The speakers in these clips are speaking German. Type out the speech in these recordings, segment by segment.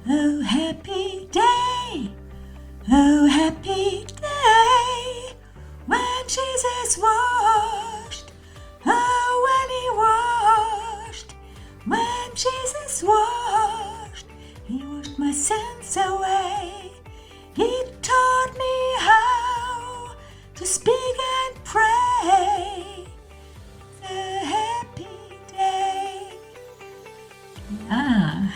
Oh, happy day, oh, happy day, when Jesus washed, oh, when he washed, when Jesus washed, he washed my sins away. He taught me how to speak and pray. The happy day. Ah.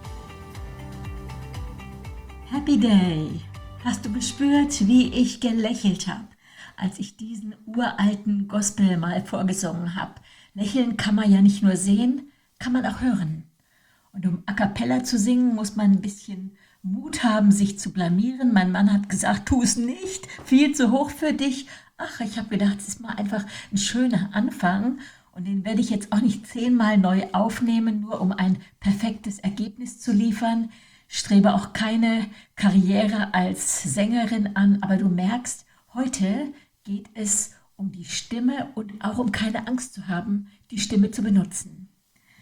Happy Day. Hast du gespürt, wie ich gelächelt habe, als ich diesen uralten Gospel mal vorgesungen habe? Lächeln kann man ja nicht nur sehen, kann man auch hören. Und um a cappella zu singen, muss man ein bisschen Mut haben, sich zu blamieren. Mein Mann hat gesagt, tu es nicht, viel zu hoch für dich. Ach, ich habe gedacht, es ist mal einfach ein schöner Anfang. Und den werde ich jetzt auch nicht 10-mal neu aufnehmen, nur um ein perfektes Ergebnis zu liefern. Ich strebe auch keine Karriere als Sängerin an, aber du merkst, heute geht es um die Stimme und auch um keine Angst zu haben, die Stimme zu benutzen.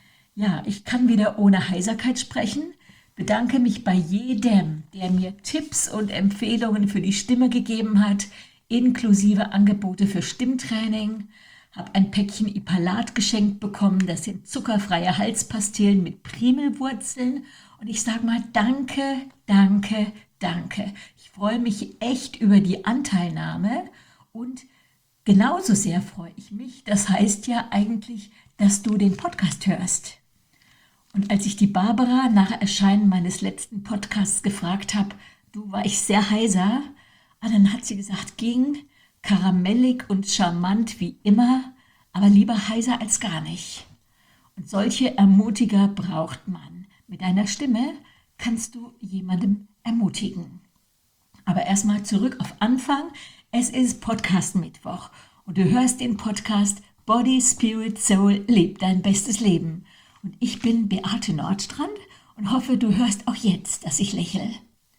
Ja, ich kann wieder ohne Heiserkeit sprechen, bedanke mich bei jedem, der mir Tipps und Empfehlungen für die Stimme gegeben hat, inklusive Angebote für Stimmtraining, habe ein Päckchen Ipalat geschenkt bekommen, das sind zuckerfreie Halspastillen mit Primelwurzeln. Und ich sage mal danke, danke, danke. Ich freue mich echt über die Anteilnahme und genauso sehr freue ich mich. Das heißt ja eigentlich, dass du den Podcast hörst. Und als ich die Barbara nach Erscheinen meines letzten Podcasts gefragt habe, war ich sehr heiser, dann hat sie gesagt, ging karamellig und charmant wie immer, aber lieber heiser als gar nicht. Und solche Ermutiger braucht man. Mit deiner Stimme kannst du jemandem ermutigen. Aber erstmal zurück auf Anfang. Es ist Podcast-Mittwoch und du hörst den Podcast Body, Spirit, Soul, leb dein bestes Leben. Und ich bin Beate Nordstrand und hoffe, du hörst auch jetzt, dass ich lächle.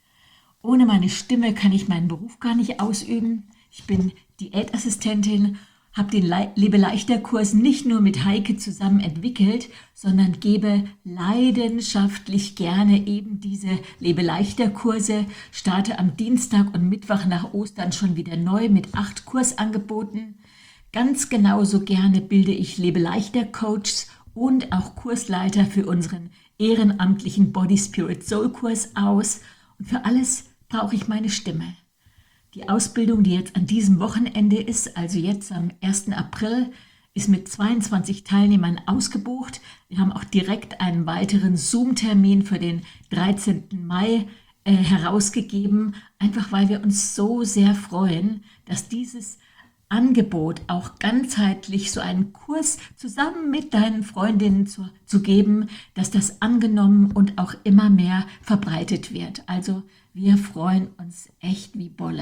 Ohne meine Stimme kann ich meinen Beruf gar nicht ausüben. Ich bin Diätassistentin, habe den Lebe-Leichter-Kurs nicht nur mit Heike zusammen entwickelt, sondern gebe leidenschaftlich gerne eben diese Lebe-Leichter-Kurse, starte am Dienstag und Mittwoch nach Ostern schon wieder neu mit 8 Kursangeboten. Ganz genauso gerne bilde ich Lebe-Leichter-Coaches und auch Kursleiter für unseren ehrenamtlichen Body Spirit Soul Kurs aus. Und für alles brauche ich meine Stimme. Die Ausbildung, die jetzt an diesem Wochenende ist, also jetzt am 1. April, ist mit 22 Teilnehmern ausgebucht. Wir haben auch direkt einen weiteren Zoom-Termin für den 13. Mai herausgegeben, einfach weil wir uns so sehr freuen, dass dieses Angebot auch ganzheitlich so einen Kurs zusammen mit deinen Freundinnen zu geben, dass das angenommen und auch immer mehr verbreitet wird. Also wir freuen uns echt wie Bolle.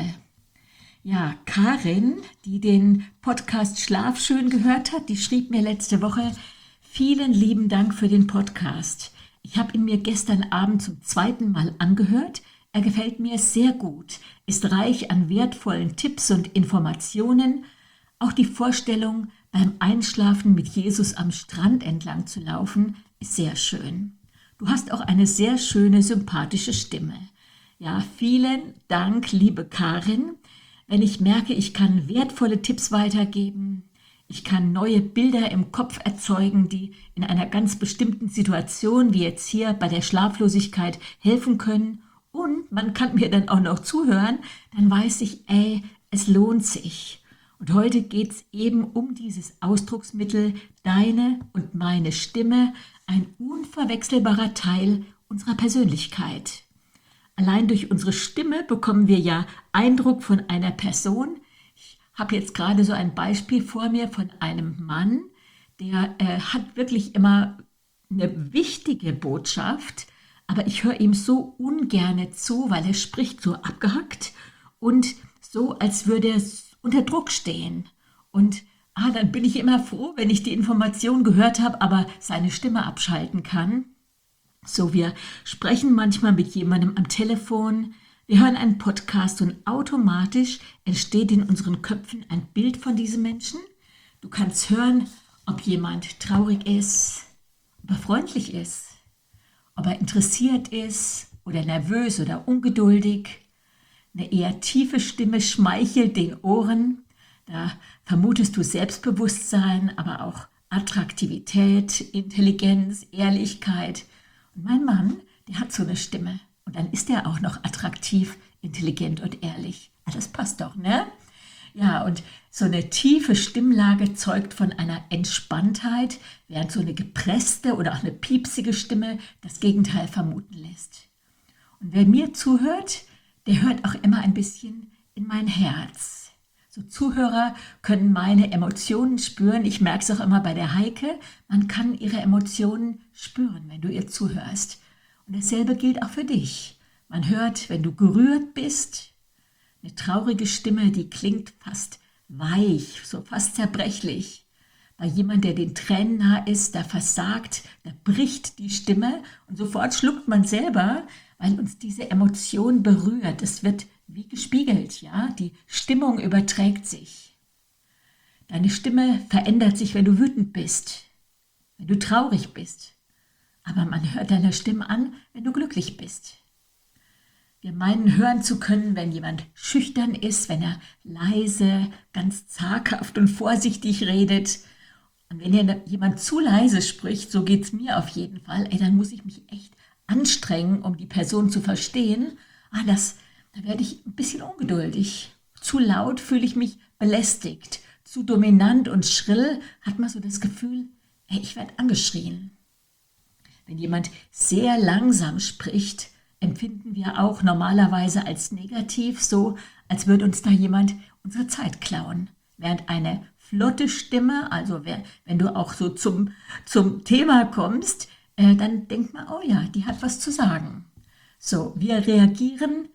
Ja, Karin, die den Podcast Schlafschön gehört hat, die schrieb mir letzte Woche, vielen lieben Dank für den Podcast. Ich habe ihn mir gestern Abend zum 2. Mal angehört. Er gefällt mir sehr gut, ist reich an wertvollen Tipps und Informationen. Auch die Vorstellung, beim Einschlafen mit Jesus am Strand entlang zu laufen, ist sehr schön. Du hast auch eine sehr schöne, sympathische Stimme. Ja, vielen Dank, liebe Karin. Wenn ich merke, ich kann wertvolle Tipps weitergeben, ich kann neue Bilder im Kopf erzeugen, die in einer ganz bestimmten Situation, wie jetzt hier bei der Schlaflosigkeit, helfen können, und man kann mir dann auch noch zuhören, dann weiß ich, es lohnt sich. Und heute geht es eben um dieses Ausdrucksmittel, deine und meine Stimme, ein unverwechselbarer Teil unserer Persönlichkeit. Allein durch unsere Stimme bekommen wir ja Eindruck von einer Person. Ich habe jetzt gerade so ein Beispiel vor mir von einem Mann, der hat wirklich immer eine wichtige Botschaft, aber ich höre ihm so ungerne zu, weil er spricht so abgehackt und so, als würde er unter Druck stehen. Und dann bin ich immer froh, wenn ich die Information gehört habe, aber seine Stimme abschalten kann. So, wir sprechen manchmal mit jemandem am Telefon, wir hören einen Podcast und automatisch entsteht in unseren Köpfen ein Bild von diesem Menschen. Du kannst hören, ob jemand traurig ist, ob er freundlich ist, ob er interessiert ist oder nervös oder ungeduldig. Eine eher tiefe Stimme schmeichelt den Ohren. Da vermutest du Selbstbewusstsein, aber auch Attraktivität, Intelligenz, Ehrlichkeit. Und mein Mann, der hat so eine Stimme. Und dann ist er auch noch attraktiv, intelligent und ehrlich. Ja, das passt doch, ne? Ja, und so eine tiefe Stimmlage zeugt von einer Entspanntheit, während so eine gepresste oder auch eine piepsige Stimme das Gegenteil vermuten lässt. Und wer mir zuhört, der hört auch immer ein bisschen in mein Herz. So Zuhörer können meine Emotionen spüren. Ich merke es auch immer bei der Heike. Man kann ihre Emotionen spüren, wenn du ihr zuhörst. Und dasselbe gilt auch für dich. Man hört, wenn du gerührt bist. Eine traurige Stimme, die klingt fast weich, so fast zerbrechlich. Bei jemandem, der den Tränen nah ist, da versagt, da bricht die Stimme und sofort schluckt man selber, weil uns diese Emotion berührt. Es wird wie gespiegelt, ja, die Stimmung überträgt sich. Deine Stimme verändert sich, wenn du wütend bist, wenn du traurig bist. Aber man hört deine Stimme an, wenn du glücklich bist. Wir meinen, hören zu können, wenn jemand schüchtern ist, wenn er leise, ganz zaghaft und vorsichtig redet. Und wenn jemand zu leise spricht, so geht es mir auf jeden Fall, dann muss ich mich echt anstrengen, um die Person zu verstehen. Da werde ich ein bisschen ungeduldig. Zu laut fühle ich mich belästigt. Zu dominant und schrill hat man so das Gefühl, ich werde angeschrien. Wenn jemand sehr langsam spricht, empfinden wir auch normalerweise als negativ, so als würde uns da jemand unsere Zeit klauen. Während eine flotte Stimme, also wenn du auch so zum Thema kommst, dann denkt man, oh ja, die hat was zu sagen. So, wir reagieren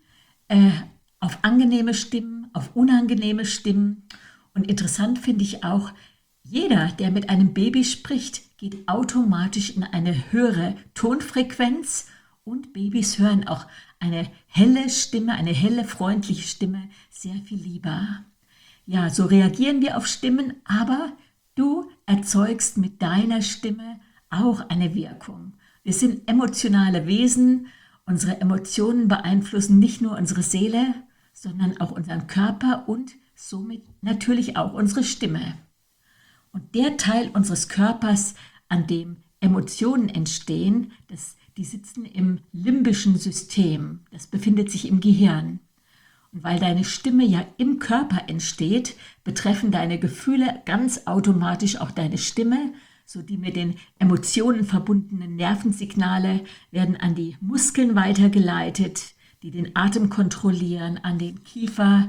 auf angenehme Stimmen, auf unangenehme Stimmen. Und interessant finde ich auch, jeder, der mit einem Baby spricht, geht automatisch in eine höhere Tonfrequenz und Babys hören auch eine helle Stimme, eine helle, freundliche Stimme sehr viel lieber. Ja, so reagieren wir auf Stimmen, aber du erzeugst mit deiner Stimme auch eine Wirkung. Wir sind emotionale Wesen. Unsere Emotionen beeinflussen nicht nur unsere Seele, sondern auch unseren Körper und somit natürlich auch unsere Stimme. Und der Teil unseres Körpers, an dem Emotionen entstehen, die sitzen im limbischen System. Das befindet sich im Gehirn. Und weil deine Stimme ja im Körper entsteht, betreffen deine Gefühle ganz automatisch auch deine Stimme. So die mit den Emotionen verbundenen Nervensignale werden an die Muskeln weitergeleitet, die den Atem kontrollieren, an den Kiefer,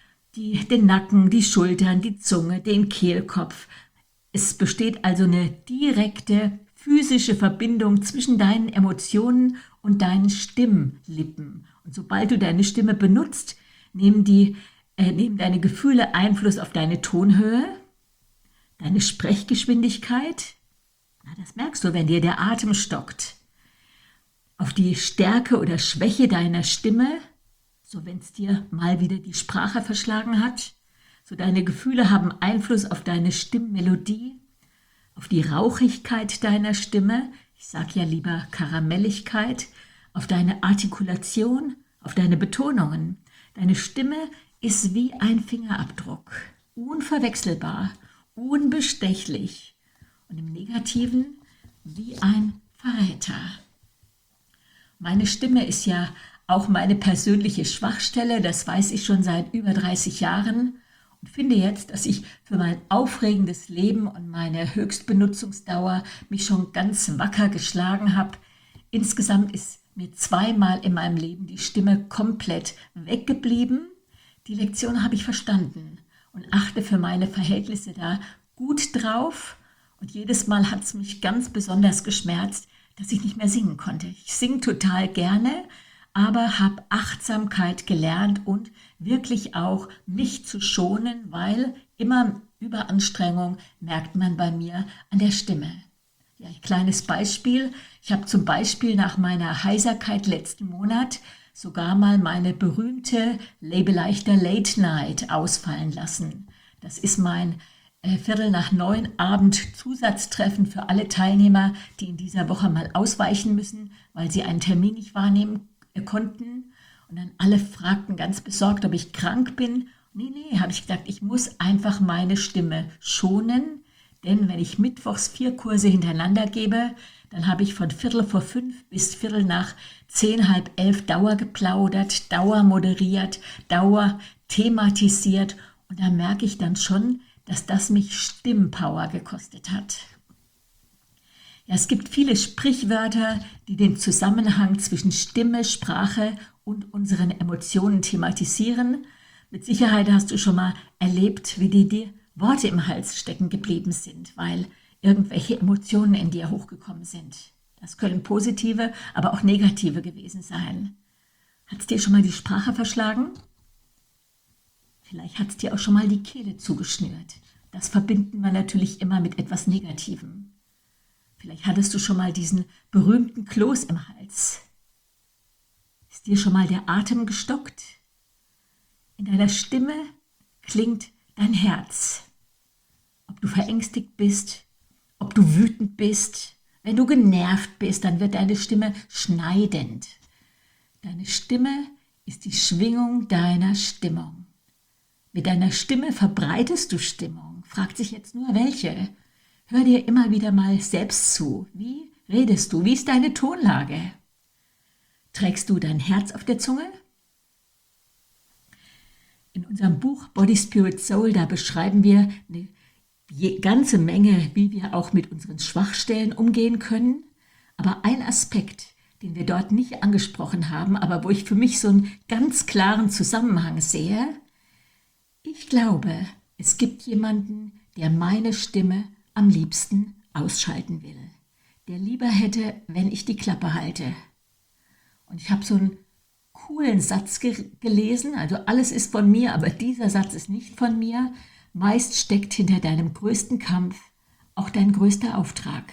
den Nacken, die Schultern, die Zunge, den Kehlkopf. Es besteht also eine direkte physische Verbindung zwischen deinen Emotionen und deinen Stimmlippen. Und sobald du deine Stimme benutzt, nehmen deine Gefühle Einfluss auf deine Tonhöhe, deine Sprechgeschwindigkeit. Das merkst du, wenn dir der Atem stockt. Auf die Stärke oder Schwäche deiner Stimme, so wenn es dir mal wieder die Sprache verschlagen hat. So deine Gefühle haben Einfluss auf deine Stimmmelodie, auf die Rauchigkeit deiner Stimme, ich sage ja lieber Karamelligkeit, auf deine Artikulation, auf deine Betonungen. Deine Stimme ist wie ein Fingerabdruck, unverwechselbar, unbestechlich und im Negativen wie ein Verräter. Meine Stimme ist ja auch meine persönliche Schwachstelle, das weiß ich schon seit über 30 Jahren und finde jetzt, dass ich für mein aufregendes Leben und meine Höchstbenutzungsdauer mich schon ganz wacker geschlagen habe. Insgesamt ist mir 2-mal in meinem Leben die Stimme komplett weggeblieben. Die Lektion habe ich verstanden und achte für meine Verhältnisse da gut drauf. Und jedes Mal hat es mich ganz besonders geschmerzt, dass ich nicht mehr singen konnte. Ich singe total gerne, aber habe Achtsamkeit gelernt und wirklich auch mich zu schonen, weil immer Überanstrengung merkt man bei mir an der Stimme. Ja, ein kleines Beispiel. Ich habe zum Beispiel nach meiner Heiserkeit letzten Monat sogar mal meine berühmte Labeleichter Late Night ausfallen lassen. Das ist mein 8:45 Abend Zusatztreffen für alle Teilnehmer, die in dieser Woche mal ausweichen müssen, weil sie einen Termin nicht wahrnehmen konnten. Und dann alle fragten ganz besorgt, ob ich krank bin. Nee, habe ich gesagt, ich muss einfach meine Stimme schonen. Denn wenn ich mittwochs 4 Kurse hintereinander gebe, dann habe ich von 5:15 bis 10:45, halb 11 Dauer geplaudert, Dauer moderiert, Dauer thematisiert. Und da merke ich dann schon, dass das mich Stimmpower gekostet hat. Ja, es gibt viele Sprichwörter, die den Zusammenhang zwischen Stimme, Sprache und unseren Emotionen thematisieren. Mit Sicherheit hast du schon mal erlebt, wie dir Worte im Hals stecken geblieben sind, weil irgendwelche Emotionen in dir hochgekommen sind. Das können positive, aber auch negative gewesen sein. Hat es dir schon mal die Sprache verschlagen? Vielleicht hat es dir auch schon mal die Kehle zugeschnürt. Das verbinden wir natürlich immer mit etwas Negativem. Vielleicht hattest du schon mal diesen berühmten Kloß im Hals. Ist dir schon mal der Atem gestockt? In deiner Stimme klingt dein Herz. Ob du verängstigt bist, ob du wütend bist, wenn du genervt bist, dann wird deine Stimme schneidend. Deine Stimme ist die Schwingung deiner Stimmung. Mit deiner Stimme verbreitest du Stimmung. Fragt sich jetzt nur, welche? Hör dir immer wieder mal selbst zu. Wie redest du? Wie ist deine Tonlage? Trägst du dein Herz auf der Zunge? In unserem Buch Body, Spirit, Soul, da beschreiben wir eine ganze Menge, wie wir auch mit unseren Schwachstellen umgehen können. Aber ein Aspekt, den wir dort nicht angesprochen haben, aber wo ich für mich so einen ganz klaren Zusammenhang sehe, ich glaube, es gibt jemanden, der meine Stimme am liebsten ausschalten will. Der lieber hätte, wenn ich die Klappe halte. Und ich habe so einen coolen Satz gelesen, also alles ist von mir, aber dieser Satz ist nicht von mir. Meist steckt hinter deinem größten Kampf auch dein größter Auftrag.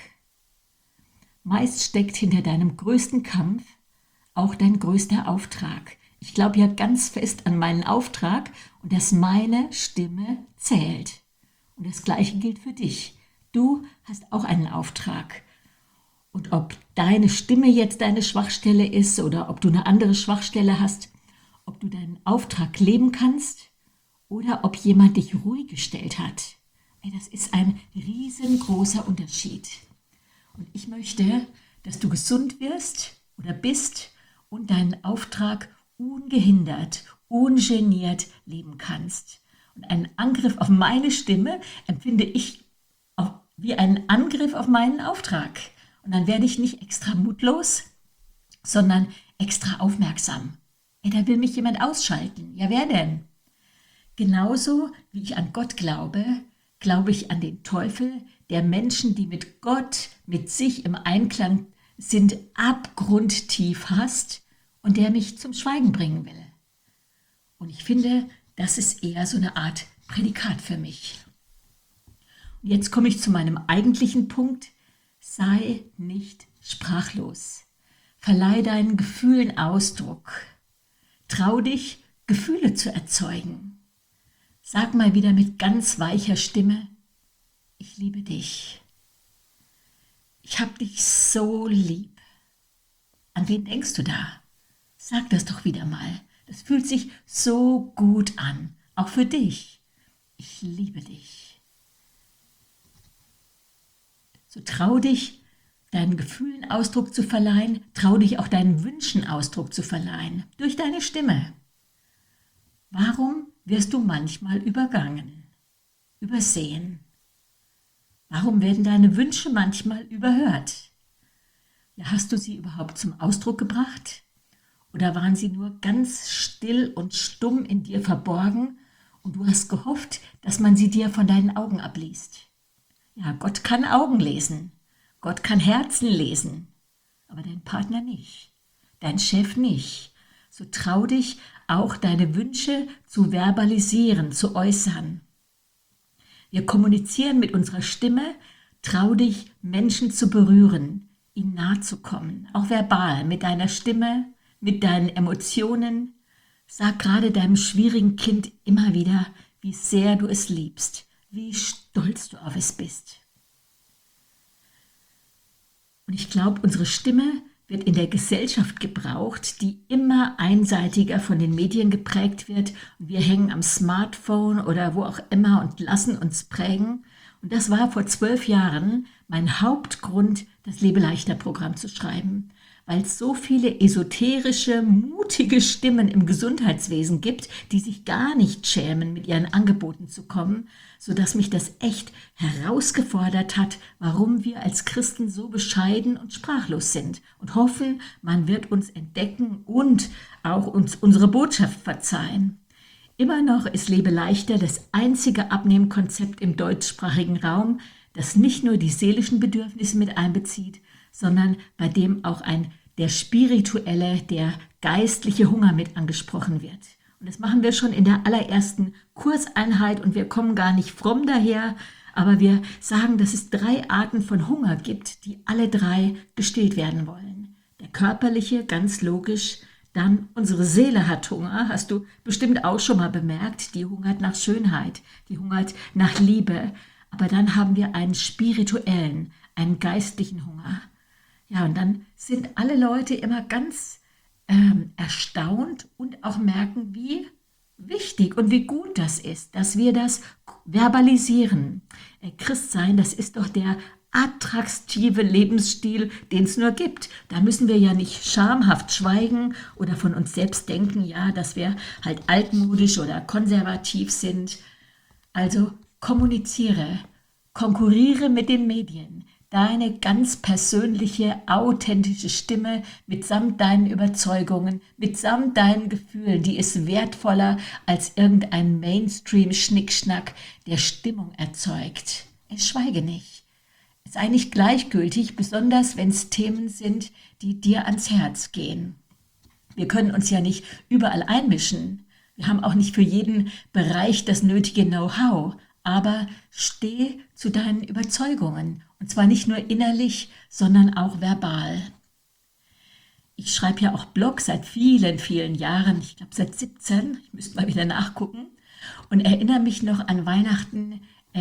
Meist steckt hinter deinem größten Kampf auch dein größter Auftrag. Ich glaube ja ganz fest an meinen Auftrag und dass meine Stimme zählt. Und das Gleiche gilt für dich. Du hast auch einen Auftrag. Und ob deine Stimme jetzt deine Schwachstelle ist oder ob du eine andere Schwachstelle hast, ob du deinen Auftrag leben kannst oder ob jemand dich ruhig gestellt hat, das ist ein riesengroßer Unterschied. Und ich möchte, dass du gesund wirst oder bist und deinen Auftrag ungehindert, ungeniert leben kannst. Und einen Angriff auf meine Stimme empfinde ich auch wie einen Angriff auf meinen Auftrag. Und dann werde ich nicht extra mutlos, sondern extra aufmerksam. Da will mich jemand ausschalten. Ja, wer denn? Genauso wie ich an Gott glaube, glaube ich an den Teufel, der Menschen, die mit Gott, mit sich im Einklang sind, abgrundtief hasst und der mich zum Schweigen bringen will. Und ich finde, das ist eher so eine Art Prädikat für mich. Und jetzt komme ich zu meinem eigentlichen Punkt. Sei nicht sprachlos. Verleih deinen Gefühlen Ausdruck. Trau dich, Gefühle zu erzeugen. Sag mal wieder mit ganz weicher Stimme, ich liebe dich. Ich hab dich so lieb. An wen denkst du da? Sag das doch wieder mal. Das fühlt sich so gut an, auch für dich. Ich liebe dich. So trau dich, deinen Gefühlen Ausdruck zu verleihen, trau dich auch deinen Wünschen Ausdruck zu verleihen, durch deine Stimme. Warum wirst du manchmal übergangen, übersehen? Warum werden deine Wünsche manchmal überhört? Ja, hast du sie überhaupt zum Ausdruck gebracht? Oder waren sie nur ganz still und stumm in dir verborgen und du hast gehofft, dass man sie dir von deinen Augen abliest? Ja, Gott kann Augen lesen, Gott kann Herzen lesen, aber dein Partner nicht, dein Chef nicht. So trau dich, auch deine Wünsche zu verbalisieren, zu äußern. Wir kommunizieren mit unserer Stimme, trau dich, Menschen zu berühren, ihnen nahe zu kommen, auch verbal, mit deiner Stimme, mit deinen Emotionen. Sag gerade deinem schwierigen Kind immer wieder, wie sehr du es liebst, wie stolz du auf es bist. Und ich glaube, unsere Stimme wird in der Gesellschaft gebraucht, die immer einseitiger von den Medien geprägt wird. Und wir hängen am Smartphone oder wo auch immer und lassen uns prägen. Und das war vor 12 Jahren mein Hauptgrund, das Lebe-leichter-Programm zu schreiben, weil es so viele esoterische, mutige Stimmen im Gesundheitswesen gibt, die sich gar nicht schämen, mit ihren Angeboten zu kommen, sodass mich das echt herausgefordert hat, warum wir als Christen so bescheiden und sprachlos sind und hoffen, man wird uns entdecken und auch uns unsere Botschaft verzeihen. Immer noch ist Lebe leichter das einzige Abnehmkonzept im deutschsprachigen Raum, das nicht nur die seelischen Bedürfnisse mit einbezieht, sondern bei dem auch der spirituelle, der geistliche Hunger mit angesprochen wird. Und das machen wir schon in der allerersten Kurseinheit und wir kommen gar nicht fromm daher, aber wir sagen, dass es 3 Arten von Hunger gibt, die alle 3 gestillt werden wollen. Der körperliche, ganz logisch. Dann unsere Seele hat Hunger, hast du bestimmt auch schon mal bemerkt, die hungert nach Schönheit, die hungert nach Liebe. Aber dann haben wir einen spirituellen, einen geistlichen Hunger. Ja, und dann sind alle Leute immer ganz erstaunt und auch merken, wie wichtig und wie gut das ist, dass wir das verbalisieren. Christsein, das ist doch der attraktive Lebensstil, den es nur gibt. Da müssen wir ja nicht schamhaft schweigen oder von uns selbst denken, ja, dass wir halt altmodisch oder konservativ sind. Also kommuniziere, konkurriere mit den Medien. Deine ganz persönliche, authentische Stimme mitsamt deinen Überzeugungen, mitsamt deinen Gefühlen, die ist wertvoller als irgendein Mainstream-Schnickschnack, der Stimmung erzeugt. Schweige nicht. Sei nicht gleichgültig, besonders wenn es Themen sind, die dir ans Herz gehen. Wir können uns ja nicht überall einmischen. Wir haben auch nicht für jeden Bereich das nötige Know-how. Aber steh zu deinen Überzeugungen. Und zwar nicht nur innerlich, sondern auch verbal. Ich schreibe ja auch Blog seit vielen, vielen Jahren. Ich glaube seit 17. Ich müsste mal wieder nachgucken. Und erinnere mich noch an Weihnachten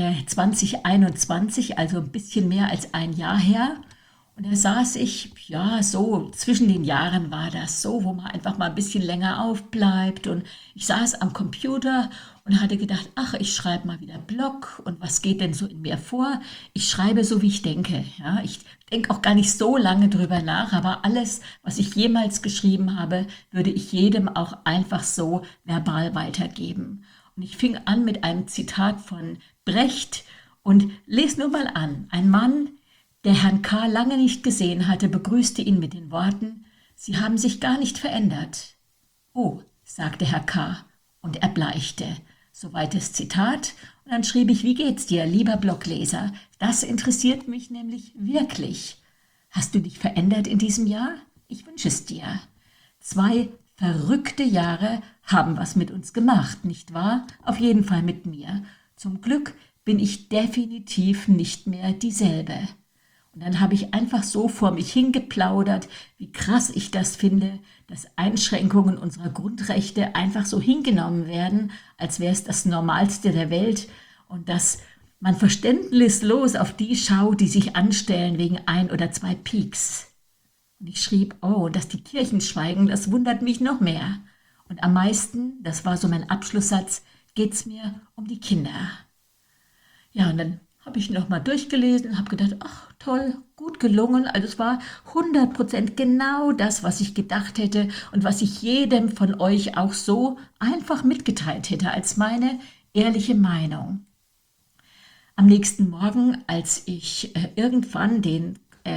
2021, also ein bisschen mehr als ein Jahr her. Und da saß ich, ja, so zwischen den Jahren war das so, wo man einfach mal ein bisschen länger aufbleibt. Und ich saß am Computer und hatte gedacht, ach, ich schreibe mal wieder Blog. Und was geht denn so in mir vor? Ich schreibe so, wie ich denke. Ja, ich denke auch gar nicht so lange drüber nach, aber alles, was ich jemals geschrieben habe, würde ich jedem auch einfach so verbal weitergeben. Und ich fing an mit einem Zitat von Brecht und lese nur mal an. Ein Mann, der Herrn K. lange nicht gesehen hatte, begrüßte ihn mit den Worten, »Sie haben sich gar nicht verändert.« »Oh«, sagte Herr K. und erbleichte. Soweit das Zitat. Und dann schrieb ich, »Wie geht's dir, lieber Blogleser? Das interessiert mich nämlich wirklich. Hast du dich verändert in diesem Jahr? Ich wünsche es dir. 2 verrückte Jahre haben was mit uns gemacht, nicht wahr? Auf jeden Fall mit mir. Zum Glück bin ich definitiv nicht mehr dieselbe.« Und dann habe ich einfach so vor mich hingeplaudert, wie krass ich das finde, dass Einschränkungen unserer Grundrechte einfach so hingenommen werden, als wäre es das Normalste der Welt und dass man verständnislos auf die schaut, die sich anstellen wegen 1 oder 2 Pieks. Und ich schrieb, oh, dass die Kirchen schweigen, das wundert mich noch mehr. Und am meisten, das war so mein Abschlusssatz, geht's mir um die Kinder. Ja, und dann habe ich noch mal durchgelesen und habe gedacht, ach toll, gut gelungen. Also es war 100% genau das, was ich gedacht hätte und was ich jedem von euch auch so einfach mitgeteilt hätte als meine ehrliche Meinung. Am nächsten Morgen, als ich irgendwann den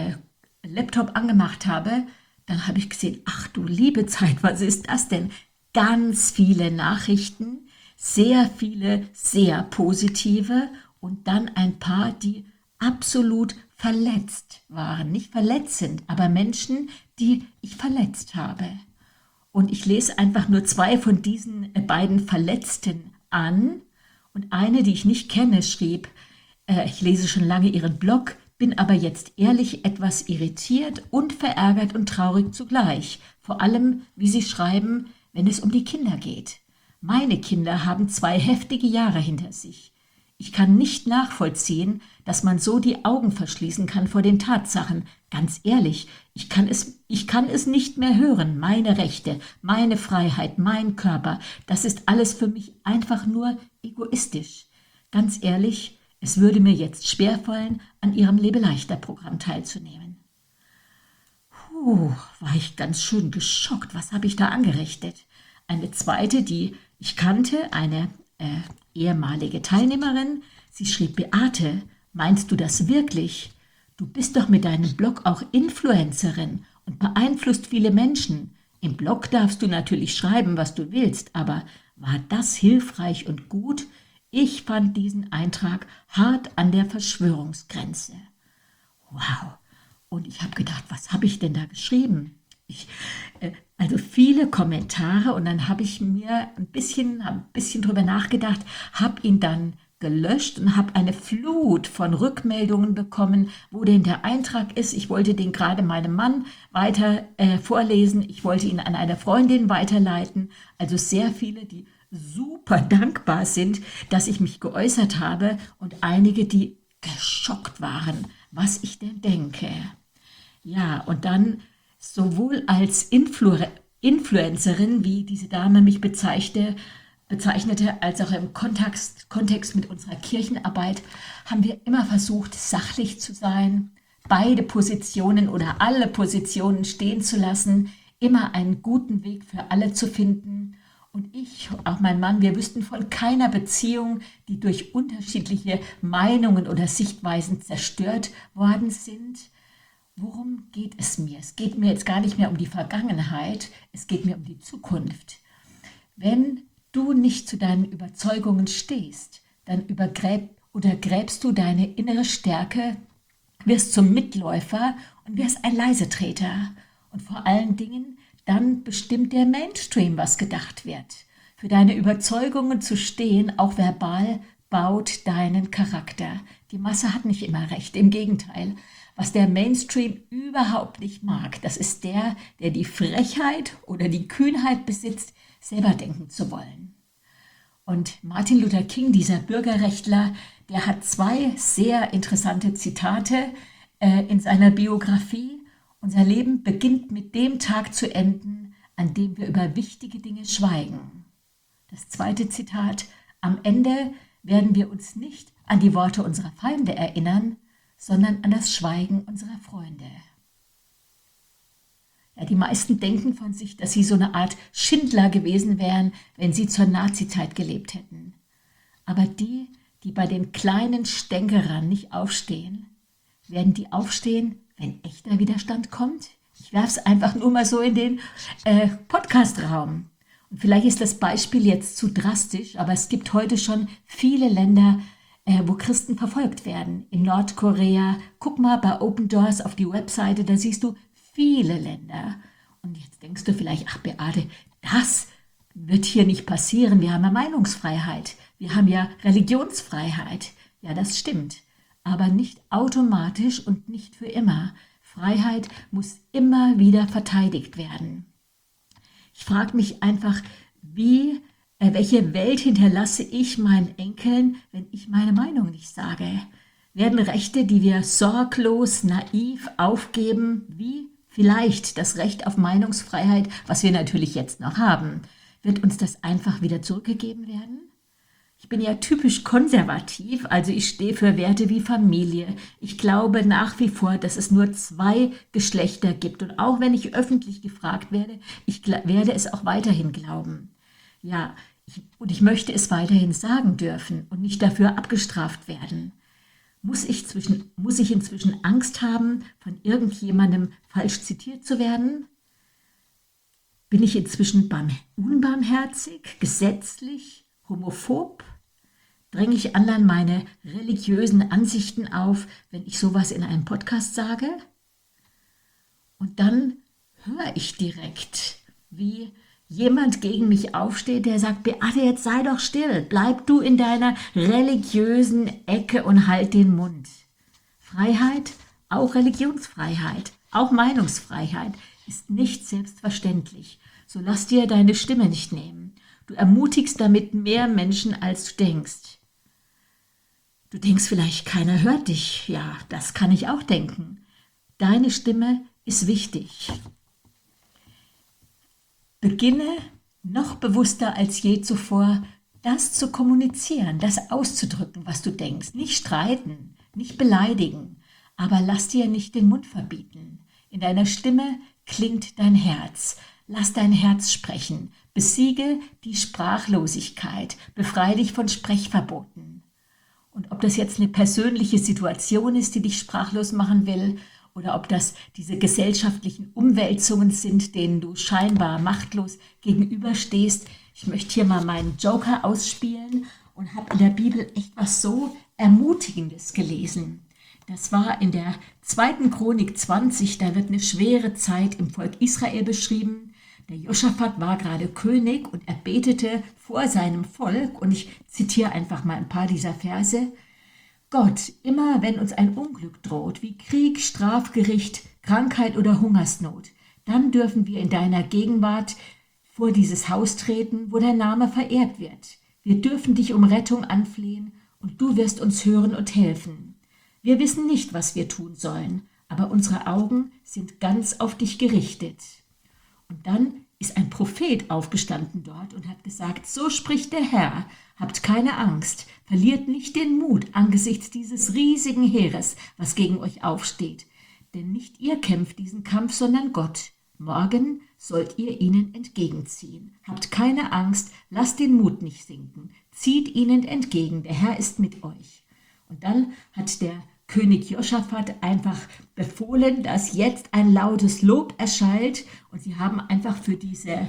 Laptop angemacht habe, dann habe ich gesehen, ach du liebe Zeit, was ist das denn? Ganz viele Nachrichten, sehr viele, sehr positive und dann ein paar, die absolut verletzt waren. Nicht verletzt sind, aber Menschen, die ich verletzt habe. Und ich lese einfach nur 2 von diesen beiden Verletzten an. Und eine, die ich nicht kenne, schrieb, ich lese schon lange ihren Blog, bin aber jetzt ehrlich etwas irritiert und verärgert und traurig zugleich. Vor allem, wie sie schreiben, wenn es um die Kinder geht. Meine Kinder haben 2 heftige Jahre hinter sich. Ich kann nicht nachvollziehen, dass man so die Augen verschließen kann vor den Tatsachen. Ganz ehrlich, ich kann es nicht mehr hören. Meine Rechte, meine Freiheit, mein Körper, das ist alles für mich einfach nur egoistisch. Ganz ehrlich, es würde mir jetzt schwerfallen, an Ihrem Lebeleichter-Programm teilzunehmen. War ich ganz schön geschockt. Was habe ich da angerichtet? Eine zweite, die ich kannte, eine ehemalige Teilnehmerin, sie schrieb: Beate, meinst du das wirklich? Du bist doch mit deinem Blog auch Influencerin und beeinflusst viele Menschen. Im Blog darfst du natürlich schreiben, was du willst, aber war das hilfreich und gut? Ich fand diesen Eintrag hart an der Verschwörungsgrenze. Wow. Und ich habe gedacht, was habe ich denn da geschrieben? Also viele Kommentare, und dann habe ich mir ein bisschen drüber nachgedacht, habe ihn dann gelöscht und habe eine Flut von Rückmeldungen bekommen, wo denn der Eintrag ist. Ich wollte den gerade meinem Mann weiter vorlesen, ich wollte ihn an eine Freundin weiterleiten. Also sehr viele, die super dankbar sind, dass ich mich geäußert habe, und einige, die geschockt waren, was ich denn denke. Ja, und dann sowohl als Influencerin, wie diese Dame mich bezeichnete, als auch im Kontext mit unserer Kirchenarbeit, haben wir immer versucht, sachlich zu sein, beide Positionen oder alle Positionen stehen zu lassen, immer einen guten Weg für alle zu finden. Und ich, auch mein Mann, wir wüssten von keiner Beziehung, die durch unterschiedliche Meinungen oder Sichtweisen zerstört worden sind. Worum geht es mir? Es geht mir jetzt gar nicht mehr um die Vergangenheit, es geht mir um die Zukunft. Wenn du nicht zu deinen Überzeugungen stehst, dann untergräbst du deine innere Stärke, wirst zum Mitläufer und wirst ein Leisetreter. Und vor allen Dingen, dann bestimmt der Mainstream, was gedacht wird. Für deine Überzeugungen zu stehen, auch verbal, baut deinen Charakter. Die Masse hat nicht immer recht, im Gegenteil. Was der Mainstream überhaupt nicht mag, das ist der die Frechheit oder die Kühnheit besitzt, selber denken zu wollen. Und Martin Luther King, dieser Bürgerrechtler, der hat 2 sehr interessante Zitate in seiner Biografie. Unser Leben beginnt mit dem Tag zu enden, an dem wir über wichtige Dinge schweigen. Das 2. Zitat: Am Ende werden wir uns nicht an die Worte unserer Feinde erinnern, sondern an das Schweigen unserer Freunde. Ja, die meisten denken von sich, dass sie so eine Art Schindler gewesen wären, wenn sie zur Nazizeit gelebt hätten. Aber die bei den kleinen Stänkerern nicht aufstehen, werden die aufstehen, wenn echter Widerstand kommt? Ich werfe es einfach nur mal so in den Podcast-Raum. Und vielleicht ist das Beispiel jetzt zu drastisch, aber es gibt heute schon viele Länder, wo Christen verfolgt werden. In Nordkorea, guck mal bei Open Doors auf die Webseite, da siehst du viele Länder. Und jetzt denkst du vielleicht, ach Beate, das wird hier nicht passieren. Wir haben ja Meinungsfreiheit, wir haben ja Religionsfreiheit. Ja, das stimmt, aber nicht automatisch und nicht für immer. Freiheit muss immer wieder verteidigt werden. Ich frage mich einfach, welche Welt hinterlasse ich meinen Enkeln, wenn ich meine Meinung nicht sage? Werden Rechte, die wir sorglos, naiv aufgeben, wie vielleicht das Recht auf Meinungsfreiheit, was wir natürlich jetzt noch haben, wird uns das einfach wieder zurückgegeben werden? Ich bin ja typisch konservativ, also ich stehe für Werte wie Familie. Ich glaube nach wie vor, dass es nur 2 Geschlechter gibt. Und auch wenn ich öffentlich gefragt werde, ich werde es auch weiterhin glauben. Ja, ich möchte es weiterhin sagen dürfen und nicht dafür abgestraft werden. Muss ich inzwischen Angst haben, von irgendjemandem falsch zitiert zu werden? Bin ich inzwischen unbarmherzig, gesetzlich, homophob? Dränge ich anderen meine religiösen Ansichten auf, wenn ich sowas in einem Podcast sage? Und dann höre ich direkt, wie jemand gegen mich aufsteht, der sagt, Beate, jetzt sei doch still, bleib du in deiner religiösen Ecke und halt den Mund. Freiheit, auch Religionsfreiheit, auch Meinungsfreiheit ist nicht selbstverständlich. So lass dir deine Stimme nicht nehmen. Du ermutigst damit mehr Menschen, als du denkst. Du denkst vielleicht, keiner hört dich. Ja, das kann ich auch denken. Deine Stimme ist wichtig. Beginne noch bewusster als je zuvor, das zu kommunizieren, das auszudrücken, was du denkst. Nicht streiten, nicht beleidigen, aber lass dir nicht den Mund verbieten. In deiner Stimme klingt dein Herz. Lass dein Herz sprechen. Besiege die Sprachlosigkeit. Befreie dich von Sprechverboten. Und ob das jetzt eine persönliche Situation ist, die dich sprachlos machen will, oder ob das diese gesellschaftlichen Umwälzungen sind, denen du scheinbar machtlos gegenüberstehst. Ich möchte hier mal meinen Joker ausspielen und habe in der Bibel echt was so Ermutigendes gelesen. Das war in der 2. Chronik 20, da wird eine schwere Zeit im Volk Israel beschrieben. Der Josaphat war gerade König und er betete vor seinem Volk, und ich zitiere einfach mal ein paar dieser Verse. Gott, immer wenn uns ein Unglück droht, wie Krieg, Strafgericht, Krankheit oder Hungersnot, dann dürfen wir in deiner Gegenwart vor dieses Haus treten, wo dein Name verehrt wird. Wir dürfen dich um Rettung anflehen und du wirst uns hören und helfen. Wir wissen nicht, was wir tun sollen, aber unsere Augen sind ganz auf dich gerichtet. Und dann ist ein Prophet aufgestanden dort und hat gesagt, so spricht der Herr, habt keine Angst, verliert nicht den Mut angesichts dieses riesigen Heeres, was gegen euch aufsteht. Denn nicht ihr kämpft diesen Kampf, sondern Gott. Morgen sollt ihr ihnen entgegenziehen. Habt keine Angst, lasst den Mut nicht sinken, zieht ihnen entgegen, der Herr ist mit euch. Und dann hat der König Josaphat einfach befohlen, dass jetzt ein lautes Lob erschallt, und sie haben einfach für diese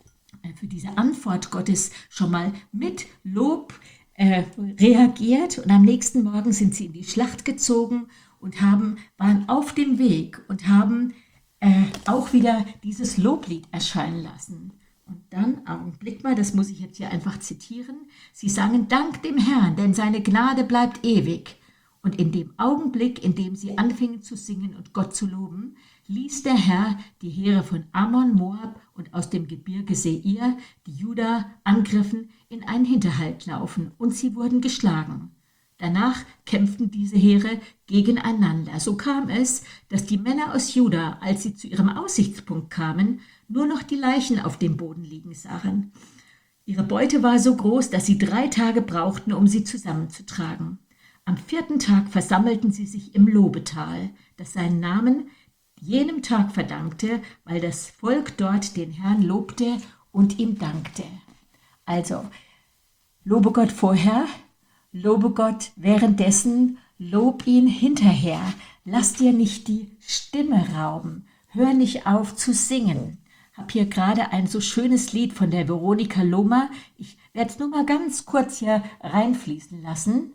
Antwort Gottes schon mal mit Lob reagiert, und am nächsten Morgen sind sie in die Schlacht gezogen und waren auf dem Weg und haben auch wieder dieses Loblied erscheinen lassen. Und dann, Augenblick mal, das muss ich jetzt hier einfach zitieren, sie sangen Dank dem Herrn, denn seine Gnade bleibt ewig. Und in dem Augenblick, in dem sie anfingen zu singen und Gott zu loben, ließ der Herr die Heere von Ammon, Moab und aus dem Gebirge Seir, die Juda angriffen, in einen Hinterhalt laufen, und sie wurden geschlagen. Danach kämpften diese Heere gegeneinander. So kam es, dass die Männer aus Juda, als sie zu ihrem Aussichtspunkt kamen, nur noch die Leichen auf dem Boden liegen sahen. Ihre Beute war so groß, dass sie 3 Tage brauchten, um sie zusammenzutragen. Am 4. Tag versammelten sie sich im Lobetal, das seinen Namen jenem Tag verdankte, weil das Volk dort den Herrn lobte und ihm dankte. Also, lobe Gott vorher, lobe Gott währenddessen, lob ihn hinterher. Lass dir nicht die Stimme rauben, hör nicht auf zu singen. Ich habe hier gerade ein so schönes Lied von der Veronika Lohmer. Ich werde es nur mal ganz kurz hier reinfließen lassen.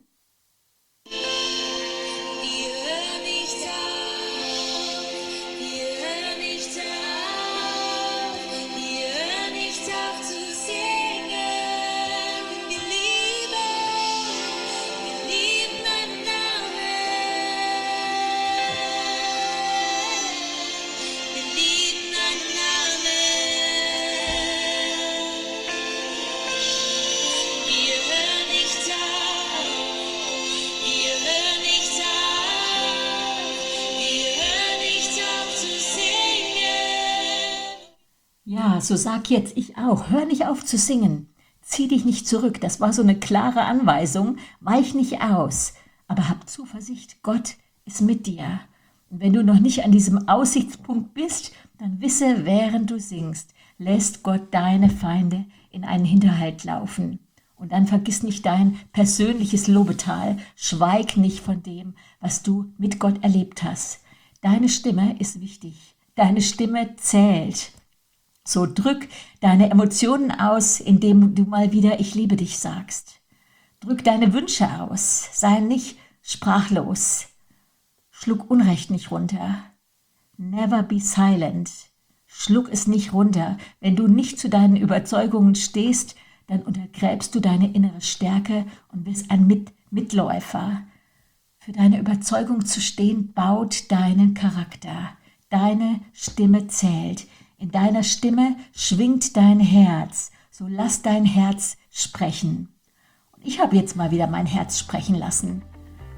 Ja, so sag jetzt ich auch, hör nicht auf zu singen, zieh dich nicht zurück, das war so eine klare Anweisung, weich nicht aus, aber hab Zuversicht, Gott ist mit dir. Und wenn du noch nicht an diesem Aussichtspunkt bist, dann wisse, während du singst, lässt Gott deine Feinde in einen Hinterhalt laufen. Und dann vergiss nicht dein persönliches Lobetal, schweig nicht von dem, was du mit Gott erlebt hast. Deine Stimme ist wichtig, deine Stimme zählt. So drück deine Emotionen aus, indem du mal wieder ich liebe dich sagst. Drück deine Wünsche aus, sei nicht sprachlos. Schluck Unrecht nicht runter. Never be silent. Schluck es nicht runter. Wenn du nicht zu deinen Überzeugungen stehst, dann untergräbst du deine innere Stärke und bist ein Mitläufer. Für deine Überzeugung zu stehen, baut deinen Charakter. Deine Stimme zählt. In deiner Stimme schwingt dein Herz, so lass dein Herz sprechen. Und ich habe jetzt mal wieder mein Herz sprechen lassen.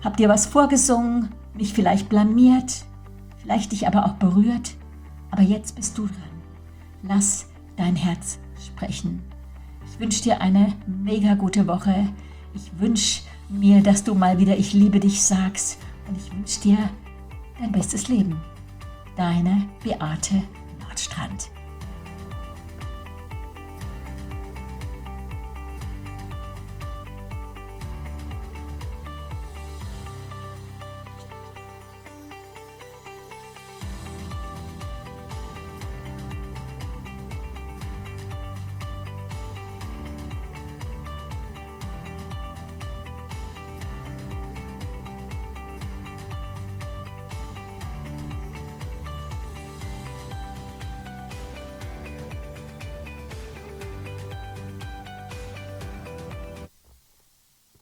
hab dir was vorgesungen, mich vielleicht blamiert, vielleicht dich aber auch berührt. Aber jetzt bist du dran. Lass dein Herz sprechen. Ich wünsche dir eine mega gute Woche. Ich wünsche mir, dass du mal wieder Ich liebe dich sagst. Und ich wünsche dir dein bestes Leben. Deine Beate Nordstrand.